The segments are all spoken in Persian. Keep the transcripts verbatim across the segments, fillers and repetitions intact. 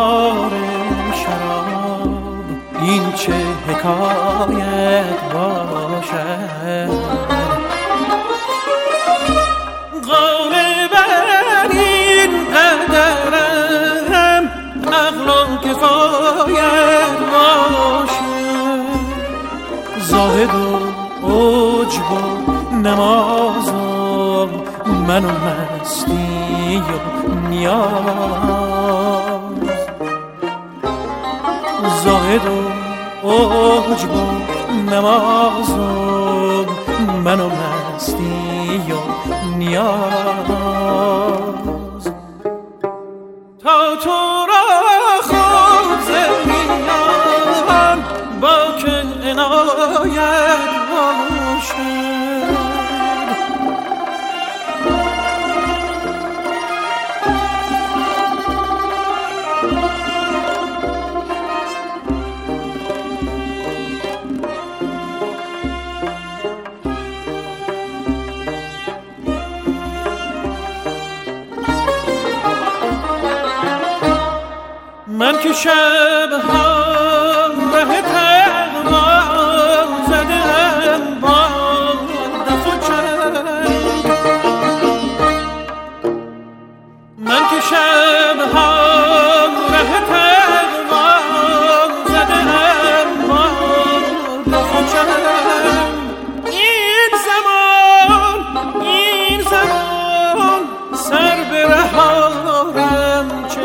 خمار شراب این چه حکایت باشد. غالباً این قدرم عقل و کفایت باشد. زاهد و عجب و نماز و من و مستی و نیاز. زاهد و عجب و نماز و من و مستی و نیاز. تا تو را خود زمینم با که عنایت باشد. من که شبها ره تقوا زدم با دف و چنگ. من که شبها ره تقوا زدم با دف و چنگ. این زمان این زمان سر به رهارم چه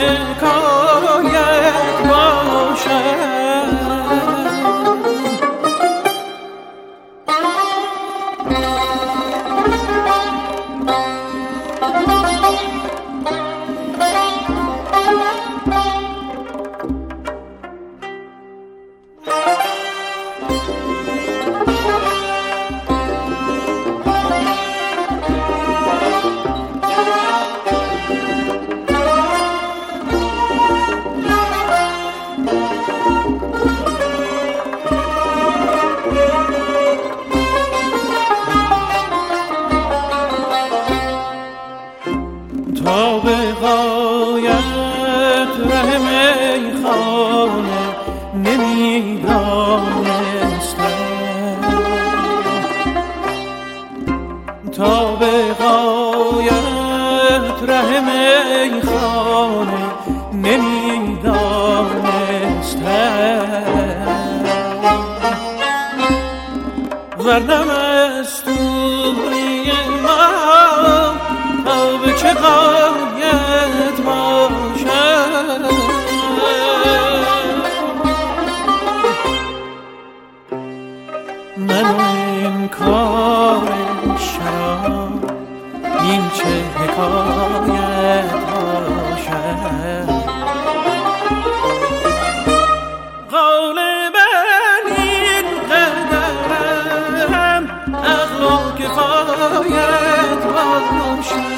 حکایت باشد. تا به غایت ره میخانه نمیدانستم. تا به غایت ره میخانه نمیدانستم. ورنه مستوری ما تا به چه غایت باشد. من این کار شراب این چه حکایت باشد. غالباً این قدرم عقل و کفایت باشد.